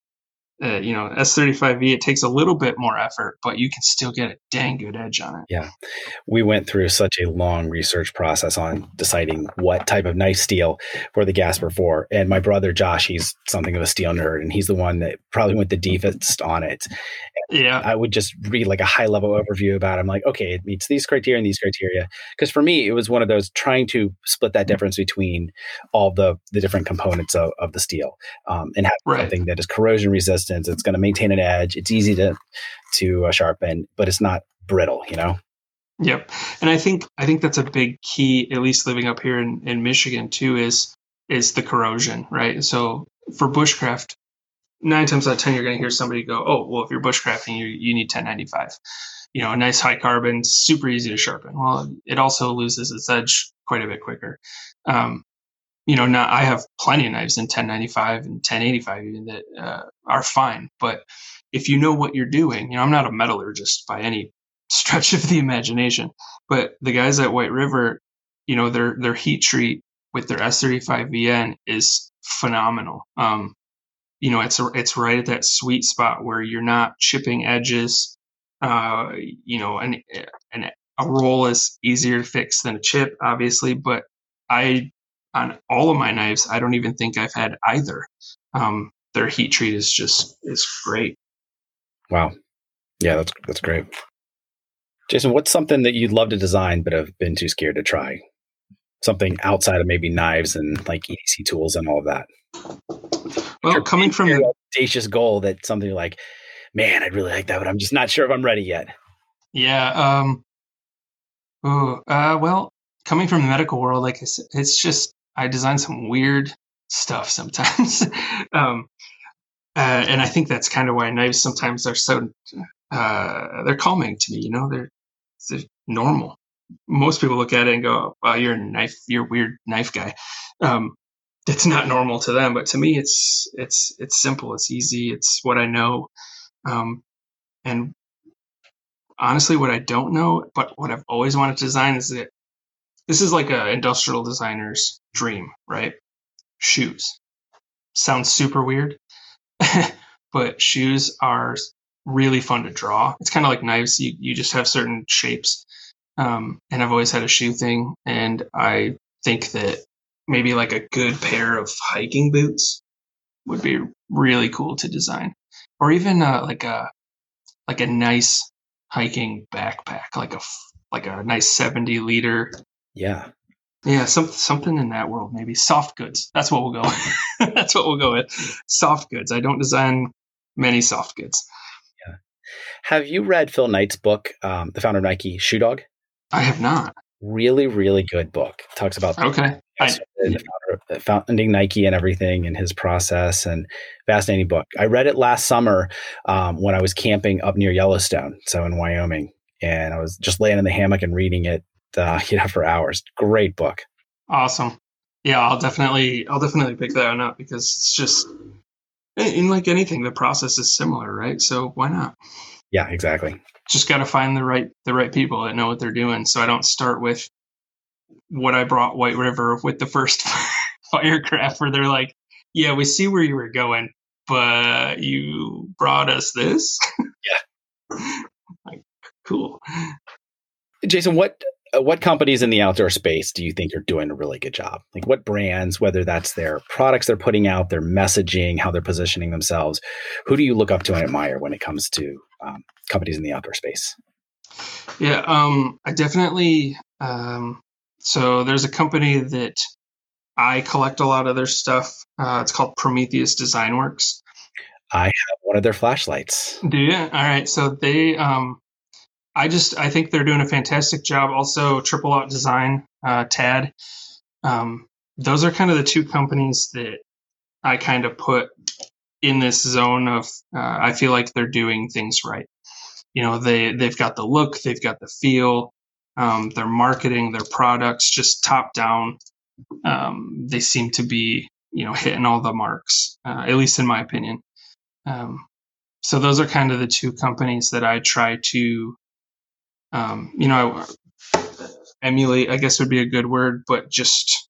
S35V, it takes a little bit more effort, but you can still get a dang good edge on it. Yeah. We went through such a long research process on deciding what type of knife steel for the Gasper 4. And my brother, Josh, he's something of a steel nerd, and he's the one that probably went the deepest on it. Yeah. I would just read like a high level overview about it. I'm like, okay, it meets these criteria and these criteria. Because for me, it was one of those trying to split that difference between all the different components of the steel, and have something that is corrosion resistant. It's going to maintain an edge. It's easy to sharpen, but it's not brittle, Yep. And I think that's a big key, at least living up here in Michigan too, is the corrosion, right? So for bushcraft, 9 times out of 10, you're going to hear somebody go, oh, well, if you're bushcrafting, you need 1095. A nice high carbon, super easy to sharpen. Well, it also loses its edge quite a bit quicker. Now I have plenty of knives in 1095 and 1085 even that are fine. But if you know what you're doing, I'm not a metallurgist by any stretch of the imagination, but the guys at White River, their heat treat with their S35 VN is phenomenal. It's right at that sweet spot where you're not chipping edges. And a roll is easier to fix than a chip, obviously, but on all of my knives, I don't even think I've had either. Their heat treat is great. Wow. Yeah, that's great. Jason, what's something that you'd love to design but have been too scared to try? Something outside of maybe knives and like EDC tools and all of that. Well, coming from an audacious goal, that something you're like, man, I'd really like that, but I'm just not sure if I'm ready yet. Yeah. Well, coming from the medical world, like I said, it's just, I design some weird stuff sometimes. And I think that's kind of why knives sometimes are so, they're calming to me, they're normal. Most people look at it and go, wow, you're a weird knife guy. It's not normal to them, but to me, it's simple. It's easy. It's what I know. And honestly, what I don't know, but what I've always wanted to design is that this is like an industrial designer's dream, right? Shoes. Sounds super weird, but shoes are really fun to draw. It's kind of like knives. You just have certain shapes. And I've always had a shoe thing. And I think that maybe like a good pair of hiking boots would be really cool to design, or even like a nice hiking backpack, like a nice 70-liter. Yeah. Yeah, something in that world, maybe soft goods. That's what we'll go. That's what we'll go with. Soft goods. I don't design many soft goods. Yeah. Have you read Phil Knight's book, the founder of Nike, Shoe Dog? I have not. Really, really good book. Talks about founding Nike and everything and his process, and fascinating book. I read it last summer when I was camping up near Yellowstone, so in Wyoming, and I was just laying in the hammock and reading it for hours. Great book. Awesome. Yeah, I'll definitely pick that one up, because it's just, in like anything, the process is similar, right? So why not? Yeah, exactly. Just got to find the right people that know what they're doing. So I don't start with what I brought White River with the first Firecraft, where they're like, yeah, we see where you were going, but you brought us this. Yeah. Like, cool. Jason, what companies in the outdoor space do you think are doing a really good job? Like, what brands, whether that's their products they're putting out, their messaging, how they're positioning themselves, who do you look up to and admire when it comes to companies in the outdoor space? Yeah, I definitely. So there's a company that I collect a lot of their stuff. It's called Prometheus Design Works. I have one of their flashlights. Do you? All right. So they, I think they're doing a fantastic job. Also, Triple Out Design, TAD. Those are kind of the two companies that I kind of put in this zone of, I feel like they're doing things right. You know, they've got the look, they've got the feel, their marketing, their products, just top down. They seem to be, hitting all the marks, at least in my opinion. So those are kind of the two companies that I try to, emulate, I guess would be a good word, but just,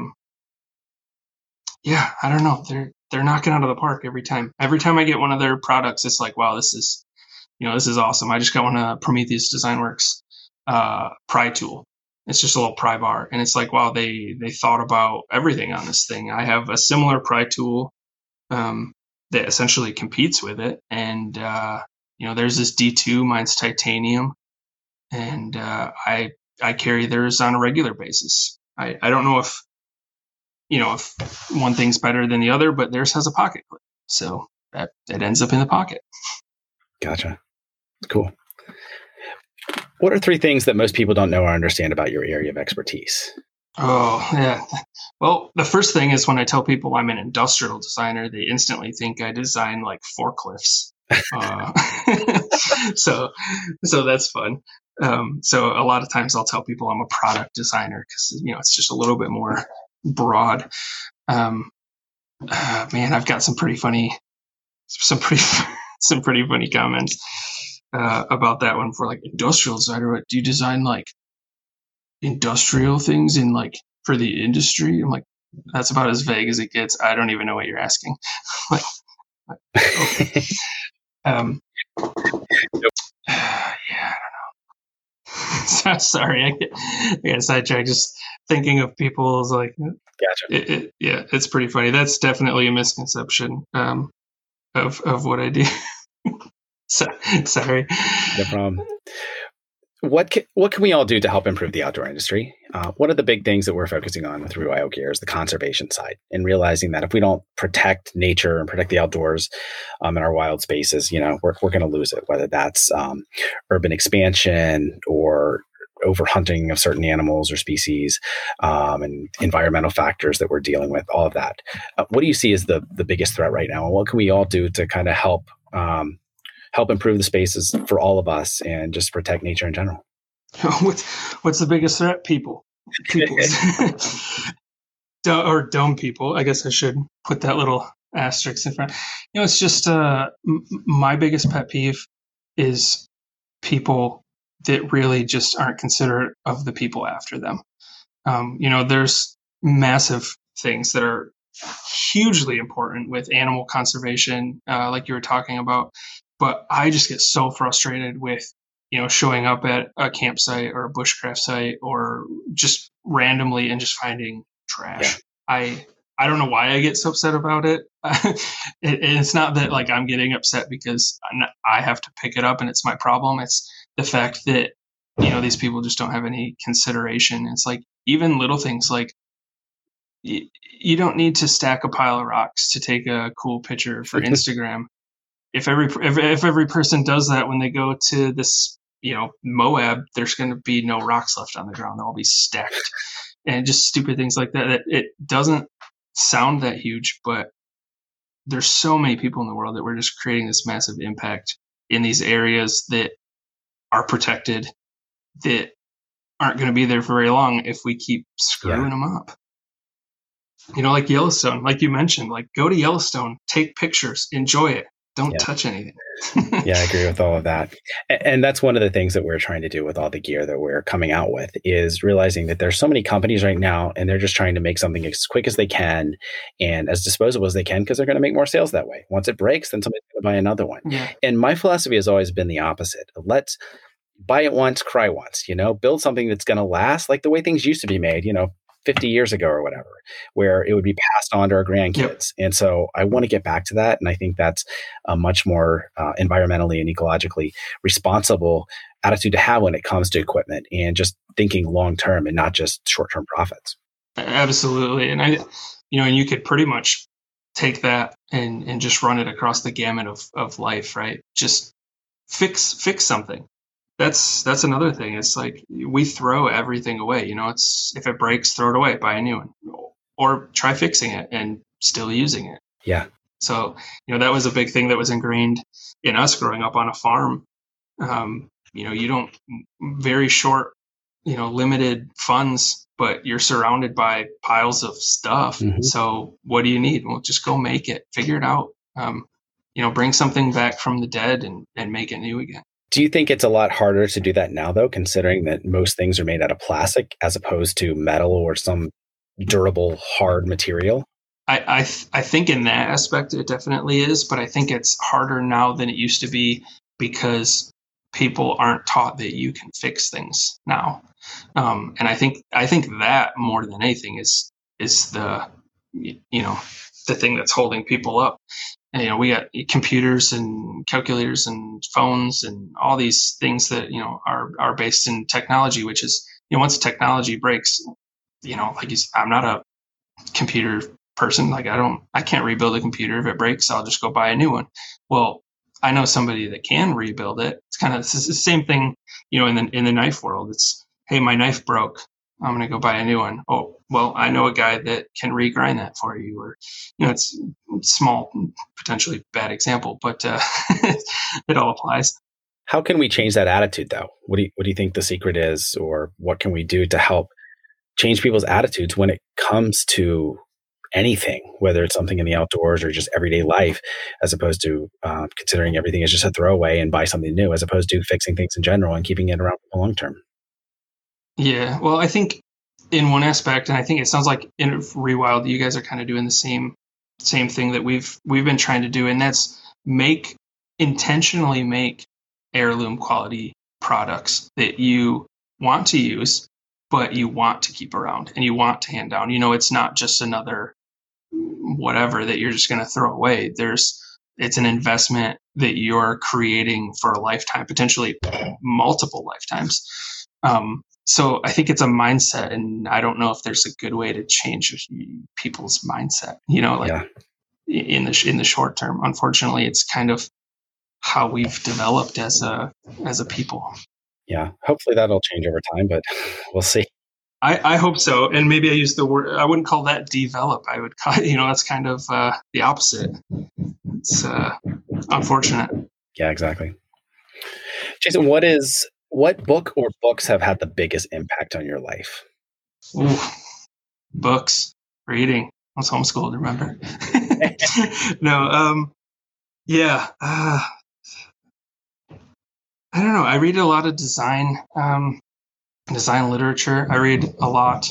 yeah, I don't know. They're knocking out of the park every time. Every time I get one of their products, it's like, wow, this is awesome. I just got one of Prometheus Design Works, pry tool. It's just a little pry bar. And it's like, wow, they thought about everything on this thing. I have a similar pry tool, that essentially competes with it. And, there's this D2, mine's titanium. And, I carry theirs on a regular basis. I don't know if one thing's better than the other, but theirs has a pocket clip. So that it ends up in the pocket. Gotcha. Cool. What are 3 things that most people don't know or understand about your area of expertise? Oh, yeah. Well, the first thing is, when I tell people I'm an industrial designer, they instantly think I design like forklifts. So that's fun. So a lot of times I'll tell people I'm a product designer, because, it's just a little bit more broad. Man, I've got some pretty funny comments about that one. For like, industrial designer, do you design like industrial things in like for the industry? I'm like, that's about as vague as it gets. I don't even know what you're asking. Like, okay. Yeah, I don't know. Sorry, I get sidetracked just thinking of people's like. Gotcha. It's pretty funny. That's definitely a misconception of what I do. Sorry. No problem. What can we all do to help improve the outdoor industry? One of the big things that we're focusing on through WyoGear Gear is the conservation side, and realizing that if we don't protect nature and protect the outdoors in our wild spaces, we're going to lose it, whether that's urban expansion or overhunting of certain animals or species, and environmental factors that we're dealing with, all of that. What do you see as the biggest threat right now? And what can we all do to kind of help improve the spaces for all of us and just protect nature in general? What's the biggest threat? People. Or dumb people. I guess I should put that little asterisk in front. It's just my biggest pet peeve is people that really just aren't considerate of the people after them. There's massive things that are hugely important with animal conservation, like you were talking about. But I just get so frustrated with, showing up at a campsite or a bushcraft site or just randomly and just finding trash. Yeah. I don't know why I get so upset about it. it's not that like I'm getting upset because I have to pick it up and it's my problem. It's the fact that, these people just don't have any consideration. It's like even little things like you don't need to stack a pile of rocks to take a cool picture for Instagram. If every person does that when they go to this, Moab, there's going to be no rocks left on the ground. They'll all be stacked, and just stupid things like that. That it doesn't sound that huge, but there's so many people in the world that we're just creating this massive impact in these areas that are protected, that aren't going to be there for very long if we keep screwing them up. Like Yellowstone, like you mentioned, like go to Yellowstone, take pictures, enjoy it. Don't touch anything. Yeah, I agree with all of that. And that's one of the things that we're trying to do with all the gear that we're coming out with, is realizing that there's so many companies right now, and they're just trying to make something as quick as they can and as disposable as they can, because they're going to make more sales that way. Once it breaks, then somebody's going to buy another one. Yeah. And my philosophy has always been the opposite. Let's buy it once, cry once, build something that's going to last like the way things used to be made, 50 years ago or whatever, where it would be passed on to our grandkids. Yep. And so I want to get back to that. And I think that's a much more environmentally and ecologically responsible attitude to have when it comes to equipment and just thinking long-term and not just short-term profits. Absolutely. And and you could pretty much take that and just run it across the gamut of life, right? Just fix something. That's another thing. It's like we throw everything away. It's if it breaks, throw it away, buy a new one, or try fixing it and still using it. Yeah. So that was a big thing that was ingrained in us growing up on a farm. You don't very short, limited funds, but you're surrounded by piles of stuff. Mm-hmm. So what do you need? Well, just go make it, figure it out. Bring something back from the dead and make it new again. Do you think it's a lot harder to do that now, though, considering that most things are made out of plastic as opposed to metal or some durable, hard material? I think in that aspect it definitely is, but I think it's harder now than it used to be because people aren't taught that you can fix things now. And I think that more than anything is the the thing that's holding people up. And, we got computers and calculators and phones and all these things that, are based in technology, which is, once technology breaks, I'm not a computer person. Like I can't rebuild a computer. If it breaks, I'll just go buy a new one. Well, I know somebody that can rebuild it. It's kind of the same thing, in the knife world. It's, hey, my knife broke. I'm going to go buy a new one. Oh, well, I know a guy that can regrind that for you. Or, it's small, potentially bad example, but it all applies. How can we change that attitude, though? What do you think the secret is, or what can we do to help change people's attitudes when it comes to anything, whether it's something in the outdoors or just everyday life, as opposed to considering everything as just a throwaway and buy something new, as opposed to fixing things in general and keeping it around for the long term? Yeah, well, I think in one aspect, and I think it sounds like in Rewild, you guys are kind of doing the same thing that we've been trying to do, and that's intentionally make heirloom quality products that you want to use, but you want to keep around and you want to hand down. It's not just another whatever that you're just going to throw away. It's an investment that you're creating for a lifetime, potentially multiple lifetimes. So I think it's a mindset, and I don't know if there's a good way to change people's mindset, in the short term. Unfortunately, it's kind of how we've developed as a people. Yeah. Hopefully that'll change over time, but we'll see. I hope so. And maybe I use the word, I wouldn't call that develop. I would call it, that's kind of the opposite. It's unfortunate. Yeah, exactly. Jason, what book or books have had the biggest impact on your life? Ooh, books, reading. I was homeschooled, remember? No, yeah. I don't know. I read a lot of design literature. I read a lot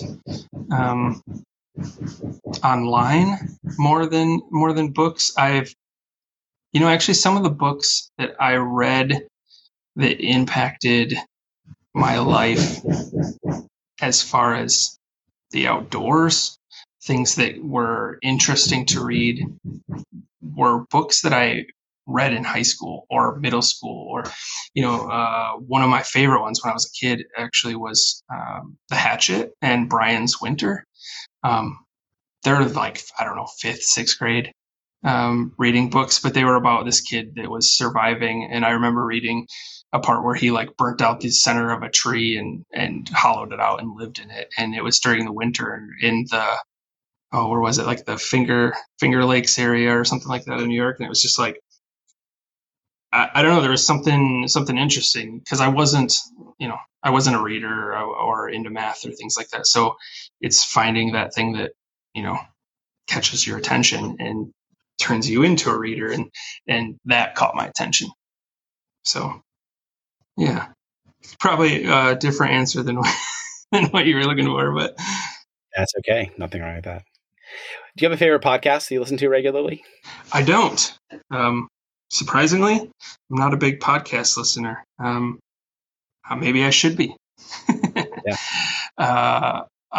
online more than books. Actually some of the books that I read that impacted my life as far as the outdoors, things that were interesting to read were books that I read in high school or middle school, or, one of my favorite ones when I was a kid actually was The Hatchet and Brian's Winter. They're like, I don't know, 5th, 6th grade reading books, but they were about this kid that was surviving. And I remember reading a part where he like burnt out the center of a tree and hollowed it out and lived in it. And it was during the winter in the, where was it? Like the Finger Lakes area or something like that in New York. And it was just like, I don't know. There was something interesting because I wasn't a reader or into math or things like that. So it's finding that thing that, catches your attention and turns you into a reader. And that caught my attention. So yeah, probably a different answer than what you were looking for, but that's okay. Nothing wrong with that. Do you have a favorite podcast that you listen to regularly? I don't. Surprisingly, I'm not a big podcast listener. Maybe I should be. Yeah.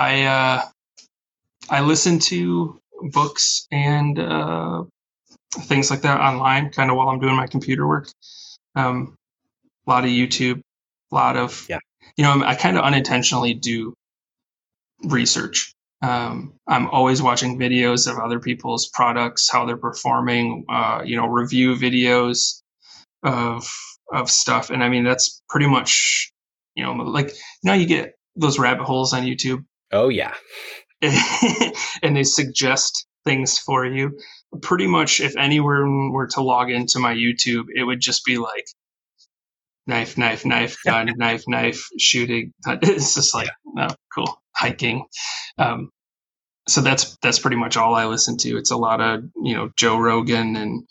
I listen to books and things like that online, kind of while I'm doing my computer work. A lot of YouTube, a lot of, I kind of unintentionally do research. I'm always watching videos of other people's products, how they're performing, review videos of stuff. And I mean, that's pretty much, you get those rabbit holes on YouTube. Oh yeah. And they suggest things for you. Pretty much if anyone were to log into my YouTube, it would just be like knife, gun, knife, shooting. It's just like, cool, hiking. So that's pretty much all I listen to. It's a lot of, Joe Rogan and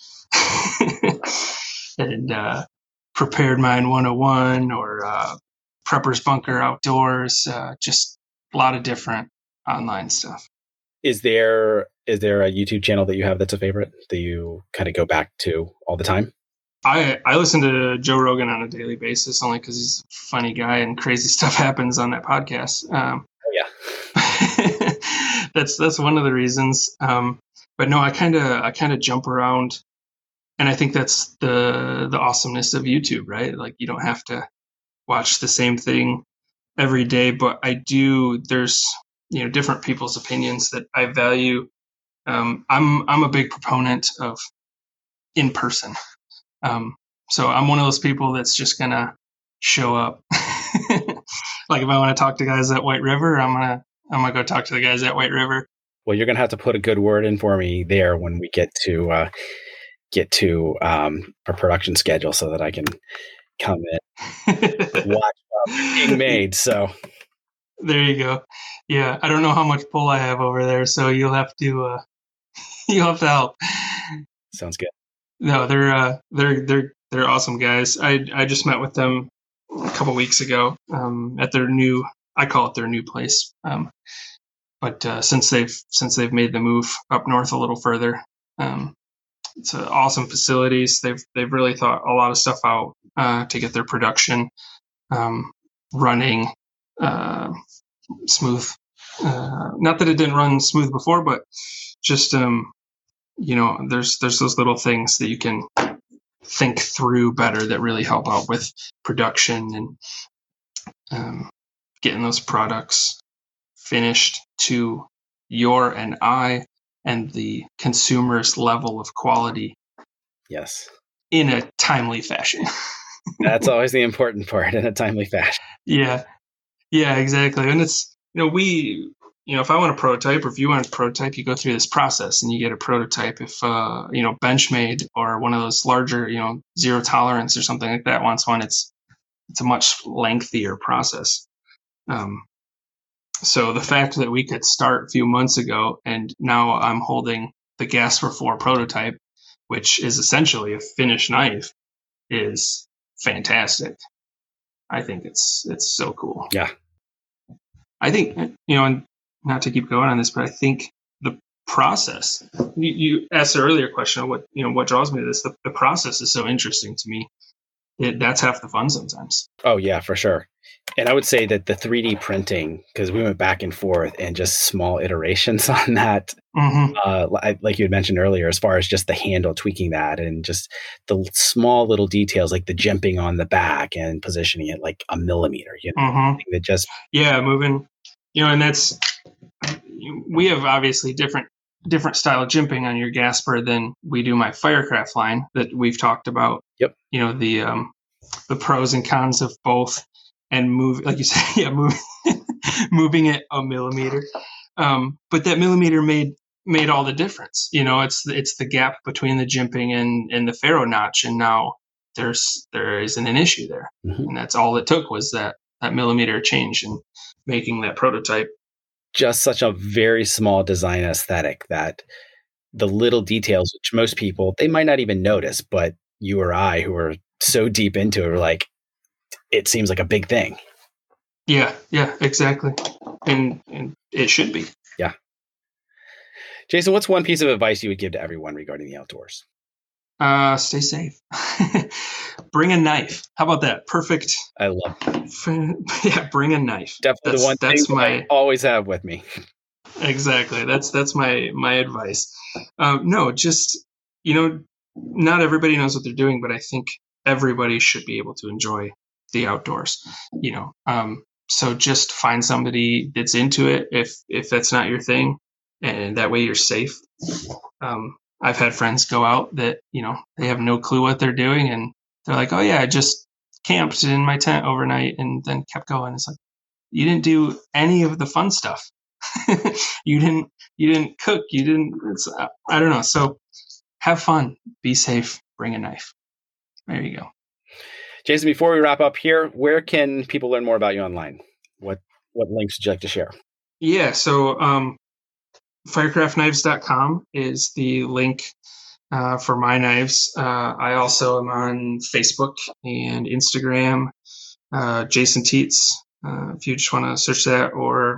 and Prepared Mind 101 or Prepper's Bunker Outdoors, just a lot of different online stuff. Is there a YouTube channel that you have that's a favorite that you kind of go back to all the time? I listen to Joe Rogan on a daily basis only because he's a funny guy and crazy stuff happens on that podcast. That's one of the reasons. But no, I kind of jump around, and I think that's the awesomeness of YouTube, right? Like you don't have to watch the same thing every day, but I do. There's different people's opinions that I value. I'm a big proponent of in person. So I'm one of those people that's just gonna show up. Like if I want to talk to guys at White River, I'm gonna go talk to the guys at White River. Well, you're gonna have to put a good word in for me there when we get to our production schedule so that I can come in and watch being made. So there you go. Yeah, I don't know how much pull I have over there, so you'll have to help. Sounds good. No, they're awesome guys. I just met with them a couple weeks ago at their new, I call it their new place. But since they've made the move up north a little further, it's awesome facilities. They've really thought a lot of stuff out to get their production running smooth. Not that it didn't run smooth before, but just there's those little things that you can think through better that really help out with production and getting those products finished to your and I and the consumer's level of quality. Yes. In a timely fashion. That's always the important part, in a timely fashion. Yeah, exactly. And it's, if I want a prototype or if you want a prototype, you go through this process and you get a prototype. If, Benchmade or one of those larger, Zero Tolerance or something like that wants one, it's a much lengthier process. So the fact that we could start a few months ago and now I'm holding the Gas for 4 prototype, which is essentially a finished knife, is fantastic. I think it's so cool. Yeah. I think, and not to keep going on this, but I think the process, you asked the earlier question of what draws me to this. The process is so interesting to me. That's half the fun sometimes. Oh yeah, for sure. And I would say that the 3D printing, because we went back and forth and just small iterations on that, like you had mentioned earlier, as far as just the handle, tweaking that, and just the small little details like the jimping on the back and positioning it like a millimeter, that just moving, and that's, we have obviously different style of jimping on your Gasper than we do my Firecraft line that we've talked about. Yep. The pros and cons of both. And like you said, moving it a millimeter. But that millimeter made all the difference. It's the gap between the jimping and the ferro notch, and now there isn't an issue there. And that's all it took was that millimeter change in making that prototype. Just such a very small design aesthetic that the little details, which most people, they might not even notice, but you or I, who are so deep into it, are like, it seems like a big thing. Yeah, exactly. And it should be. Yeah. Jason, what's one piece of advice you would give to everyone regarding the outdoors? Stay safe. Bring a knife. How about that? Perfect. I love that. Yeah, bring a knife. Definitely the one thing I always have with me. Exactly. That's my advice. No, just, not everybody knows what they're doing, but I think everybody should be able to enjoy the outdoors, so just find somebody that's into it if that's not your thing, and that way you're safe. I've had friends go out that they have no clue what they're doing, and they're like, oh yeah, I just camped in my tent overnight and then kept going. It's like, you didn't do any of the fun stuff. you didn't cook, I don't know. So have fun, be safe, bring a knife. There you go. Jason, before we wrap up here, where can people learn more about you online? What links would you like to share? Yeah, so firecraftknives.com is the link for my knives. I also am on Facebook and Instagram, Jason Teets, if you just want to search that, or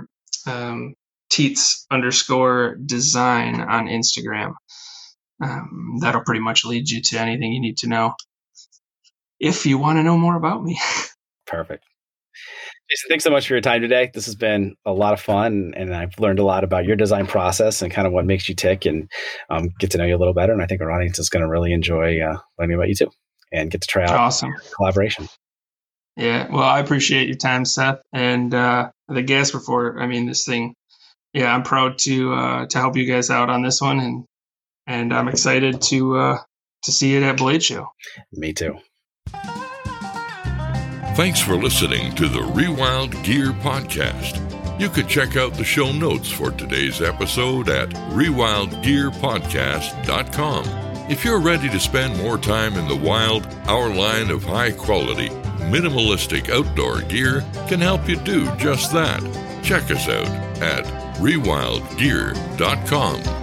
Teets_design on Instagram. That'll pretty much lead you to anything you need to know if you want to know more about me. Perfect. Jason, thanks so much for your time today. This has been a lot of fun, and I've learned a lot about your design process and kind of what makes you tick, and get to know you a little better. And I think our audience is going to really enjoy learning about you too, and get to try out awesome collaboration. Yeah, well, I appreciate your time, Seth, and the Gasper Fort. I mean, this thing. Yeah, I'm proud to help you guys out on this one, and I'm excited to see it at Blade Show. Me too. Thanks for listening to the Rewild Gear Podcast. You can check out the show notes for today's episode at rewildgearpodcast.com. If you're ready to spend more time in the wild, our line of high-quality, minimalistic outdoor gear can help you do just that. Check us out at rewildgear.com.